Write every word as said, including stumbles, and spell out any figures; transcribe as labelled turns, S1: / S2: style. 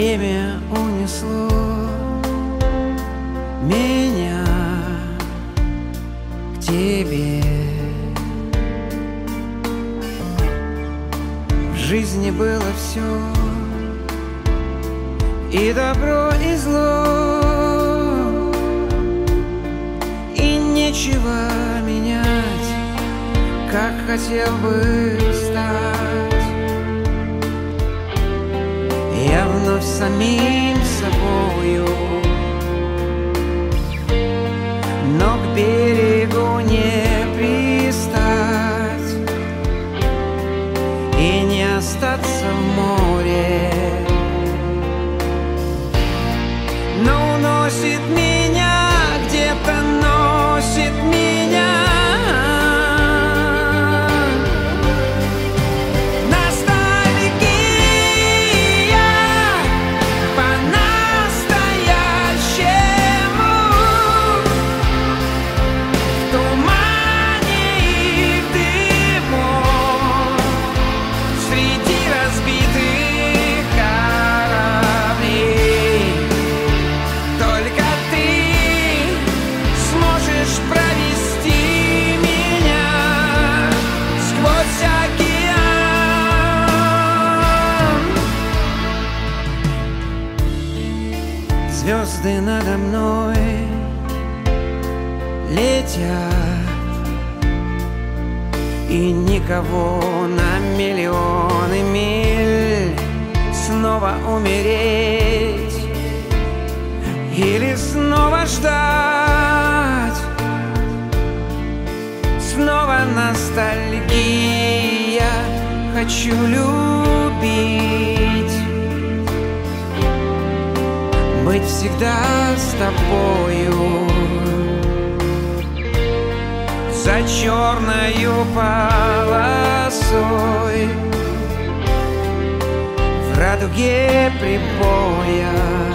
S1: Время унесло меня к тебе. В жизни было все, и добро, и зло, и нечего менять, как хотел бы стать. Я вновь самим собою, но к берегу не пристать и не остаться в море. Но уносит меня, где-то носит меня звезды надо мной летят, и никого на миллионы миль снова умереть или снова ждать. Снова ностальгия, хочу любить, быть всегда с тобою. За черною полосой в радуге прибоя